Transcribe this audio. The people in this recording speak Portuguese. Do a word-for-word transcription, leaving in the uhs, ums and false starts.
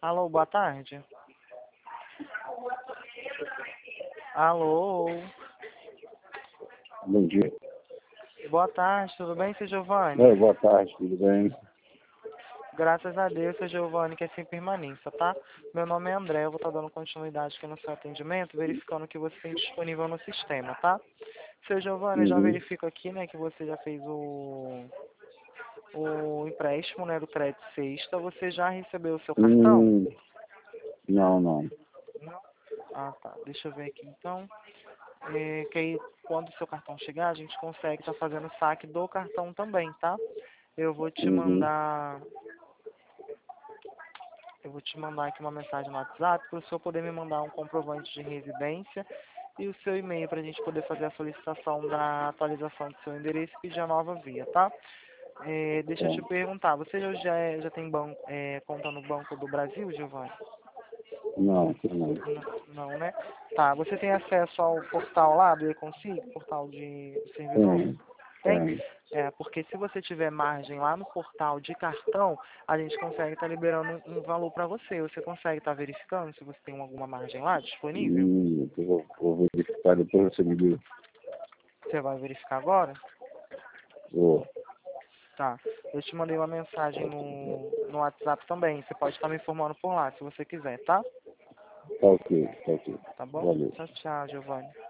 Alô, boa tarde. Alô, Bom dia. boa tarde, tudo bem, seu Giovanni? Oi, boa tarde, tudo bem? Graças a Deus, seu Giovanni, que é sem permanência, tá? Meu nome é André, eu vou estar dando continuidade aqui no seu atendimento, verificando o que você tem disponível no sistema, tá? Seu Giovanni, eu já Uhum. verifico aqui, né, que você já fez o, o empréstimo, né, do crédito sexta. Você já recebeu o seu cartão? Hum, não, não. Não? Ah, tá. Deixa eu ver aqui, então. É, que aí, quando o seu cartão chegar, a gente consegue estar fazendo o saque do cartão também, tá? Eu vou te Uhum. mandar... Eu vou te mandar aqui uma mensagem no WhatsApp para o senhor poder me mandar um comprovante de residência e o seu e-mail para a gente poder fazer a solicitação da atualização do seu endereço e pedir a nova via, tá? É, deixa eu te Tá. perguntar, você já, já, é- já tem banco, é, conta no Banco do Brasil, Giovanni? Não, não. Não, não, né? Tá, você tem acesso ao portal lá do Econsig, portal de servidor? Tem, Tem? tem. É, porque se você tiver margem lá no portal de cartão, a gente consegue estar liberando um, um valor para você. Você consegue estar verificando se você tem alguma margem lá disponível? Hum, eu vou, vou verificar depois você me diz. Você vai verificar agora? Vou. Tá. Eu te mandei uma mensagem no, no WhatsApp também. Você pode estar me informando por lá, se você quiser, tá? Tá ok, tá ok. Tá bom? Valeu. Tchau, tchau, Giovanni.